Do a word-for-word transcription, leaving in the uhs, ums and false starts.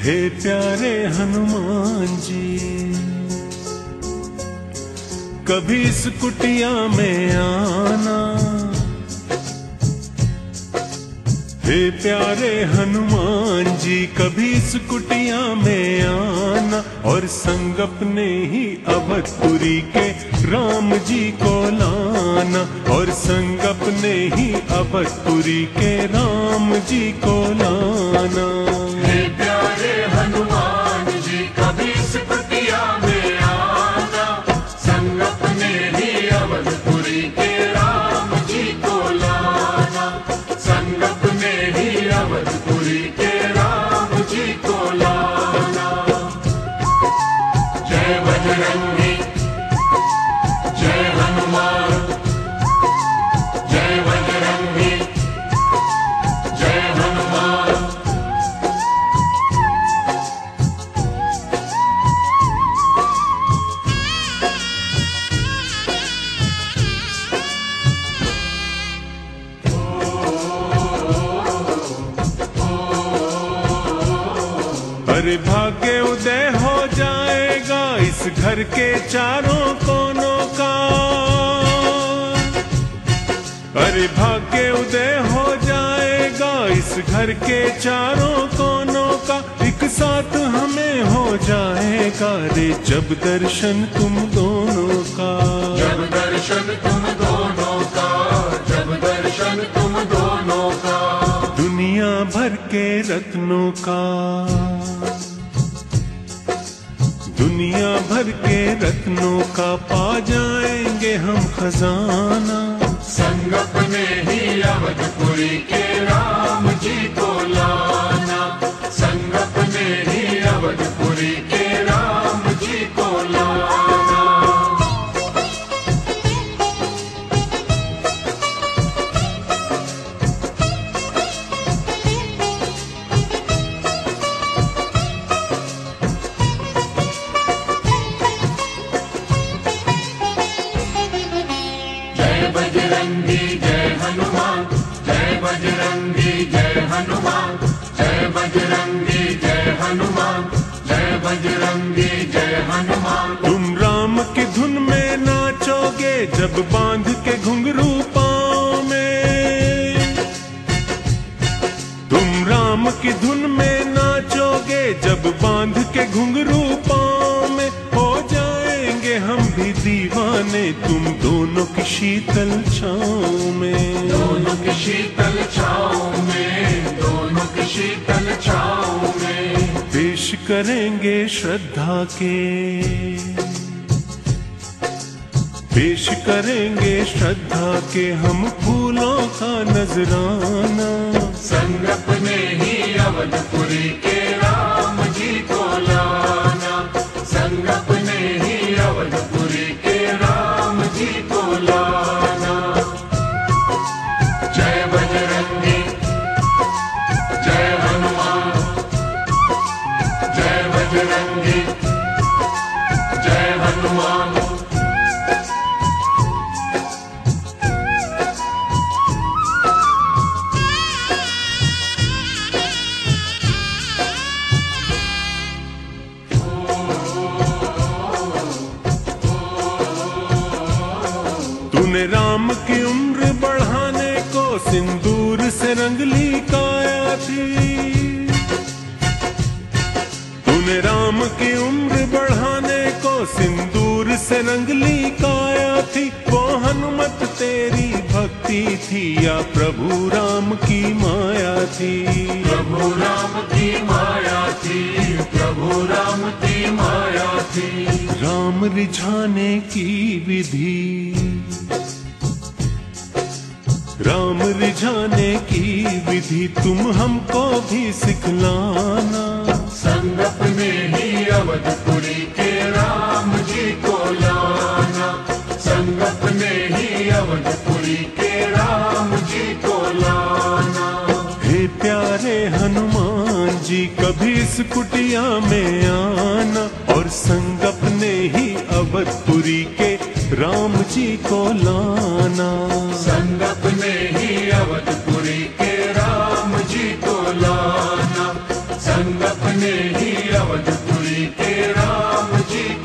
हे प्यारे हनुमान जी, कभी इस कुटिया में आना। हे प्यारे हनुमान जी, कभी इस कुटिया में आना और संग अपने ही अवधपुरी के राम जी को लाना, और संग अपने ही अवधपुरी के राम जी को लाना। हे प्यारे हनुमान जी, कभी इस कुटिया में आना, संग अपने ही अवधपुरी के राम जी को लाना, संग अपने ही अवधपुरी के राम जी को लाना। जय बजरंगी, जय हनुमान, जय बजरंगी, जय हनुमान। अरे भाग्य उदय हो जाएगा इस घर के चारों कोनों का। अरे भाग्य उदय हो जाएगा इस घर के चारों कोनों का। एक साथ हमें हो जाएगा रे जब दर्शन तुम दोनों का। जब दर्शन तुम दोनों का, जब दर्शन तुम दोनों का। दुनिया भर के रत्नों का, दुनिया भर के रत्नों का पा जाएंगे हम खजाना। संग अपने ही अवधपुरी के राम जी को लाना, संग अपने ही अवधपुरी के राम जी को लाना। जय बजरंगी जय हनुमान, जय बजरंगी जय हनुमान, जय बजरंगी जय हनुमान, जय बजरंगी जय हनुमान। तुम राम की धुन में नाचोगे जब बांध के घुंघरू पाँव में। तुम राम की धुन में नाचोगे जब बांध के घुंघरू पाँव में। हो जाएंगे हम भी दीवाने तुम दोनों की शीतल छाँव में। दोनों की शीतल छाँव में, दोनों की शीतल छाँव में। पेश करेंगे श्रद्धा के, पेश करेंगे श्रद्धा के हम फूलों का नजराना। संग अपने ही अवधपुरी के राम जी को लाना, संग अपने ही अवधपुरी के राम जी को लाना। जय बजरंगी, जय हनुमान, जय बजरंगी, जय हनुमान। तूने राम की उम्र बढ़ाने को सिंदूर से रंगली काया थी। तूने राम की उम्र बढ़ाने को सिंदूर से रंगली काया थी। वो हनुमत तेरी भक्ति थी या प्रभु राम की माया थी। प्रभु राम की माया थी, प्रभु राम की माया थी। राम रिझाने की विधि, राम रिझाने की विधि तुम हमको भी सिखलाना। संग अपने ही अवधपुरी के राम जी को लाना, संग अपने ही अवधपुरी के राम जी को लाना। हे प्यारे हनुमान जी, कभी इस कुटिया में आना और संग अपने ही अवधपुरी के राम जी को लाना। संग अपने ही अवधपुरी के राम जी को लाना, संग अपने ही अवधपुरी के राम जी